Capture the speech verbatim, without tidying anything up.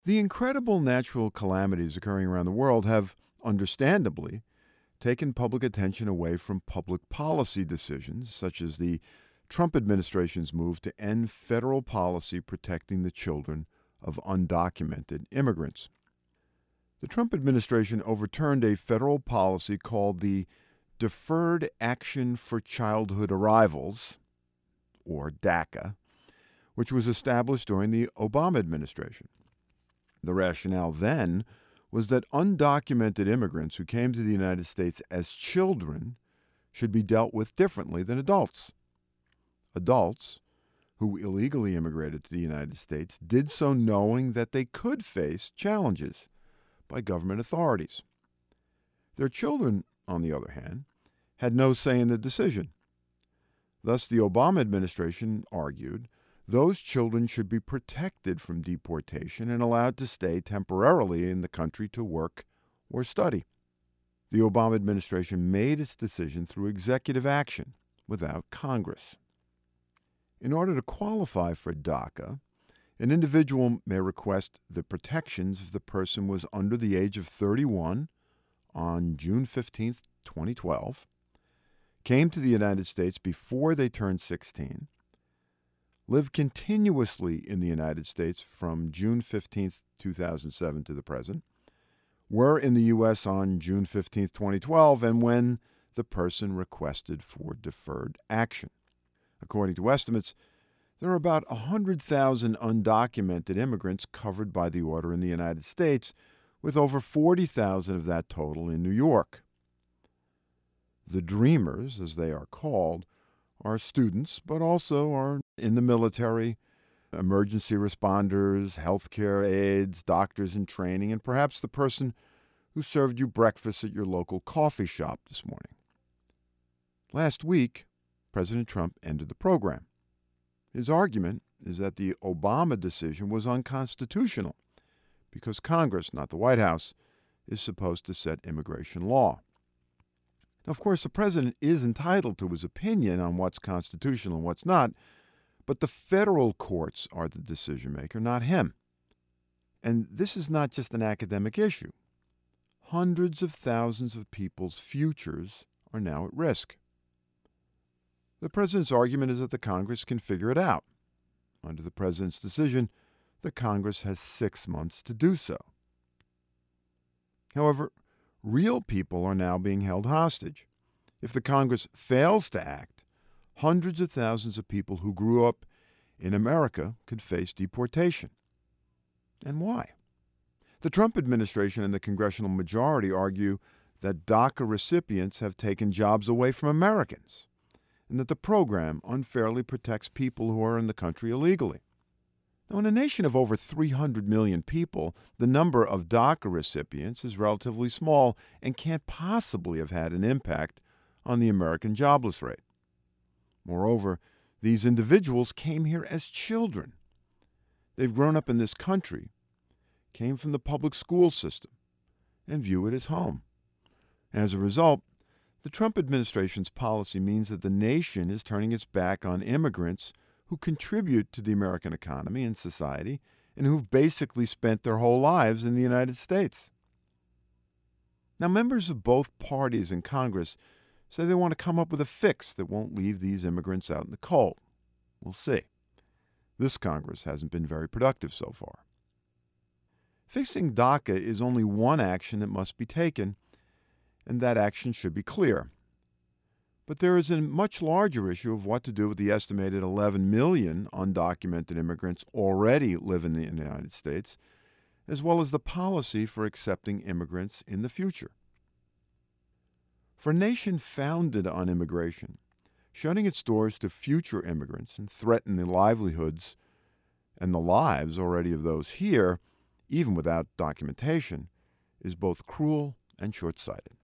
The incredible natural calamities occurring around the world have, understandably, taken public attention away from public policy decisions, such as the Trump administration's move to end federal policy protecting the children of undocumented immigrants. The Trump administration overturned a federal policy called the Deferred Action for Childhood Arrivals, or DACA, which was established during the Obama administration. The rationale then was that undocumented immigrants who came to the United States as children should be dealt with differently than adults. Adults who illegally immigrated to the United States did so knowing that they could face challenges by government authorities. Their children, on the other hand, had no say in the decision. Thus, the Obama administration argued those children should be protected from deportation and allowed to stay temporarily in the country to work or study. The Obama administration made its decision through executive action without Congress. In order to qualify for DACA, an individual may request the protections if the person was under the age of thirty-one on June fifteenth, twenty twelve, came to the United States before they turned sixteen, lived continuously in the United States from June fifteenth, two thousand seven to the present, were in the U S on June fifteenth, twenty twelve, and when the person requested for deferred action. According to estimates, there are about one hundred thousand undocumented immigrants covered by the order in the United States, with over forty thousand of that total in New York. The Dreamers, as they are called, are students, but also are in the military, emergency responders, healthcare aides, doctors in training, and perhaps the person who served you breakfast at your local coffee shop this morning. Last week, President Trump ended the program. His argument is that the Obama decision was unconstitutional because Congress, not the White House, is supposed to set immigration law. Now, of course, the president is entitled to his opinion on what's constitutional and what's not, but the federal courts are the decision maker, not him. And this is not just an academic issue. Hundreds of thousands of people's futures are now at risk. The president's argument is that the Congress can figure it out. Under the president's decision, the Congress has six months to do so. However, real people are now being held hostage. If the Congress fails to act, hundreds of thousands of people who grew up in America could face deportation. And why? The Trump administration and the congressional majority argue that DACA recipients have taken jobs away from Americans, and that the program unfairly protects people who are in the country illegally. Now, in a nation of over three hundred million people, the number of DACA recipients is relatively small and can't possibly have had an impact on the American jobless rate. Moreover, these individuals came here as children. They've grown up in this country, came from the public school system, and view it as home. And as a result, the Trump administration's policy means that the nation is turning its back on immigrants who contribute to the American economy and society and who've basically spent their whole lives in the United States. Now, members of both parties in Congress say they want to come up with a fix that won't leave these immigrants out in the cold. We'll see. This Congress hasn't been very productive so far. Fixing DACA is only one action that must be taken, and that action should be clear. But there is a much larger issue of what to do with the estimated eleven million undocumented immigrants already living in the United States, as well as the policy for accepting immigrants in the future. For a nation founded on immigration, shutting its doors to future immigrants and threatening the livelihoods and the lives already of those here, even without documentation, is both cruel and short-sighted.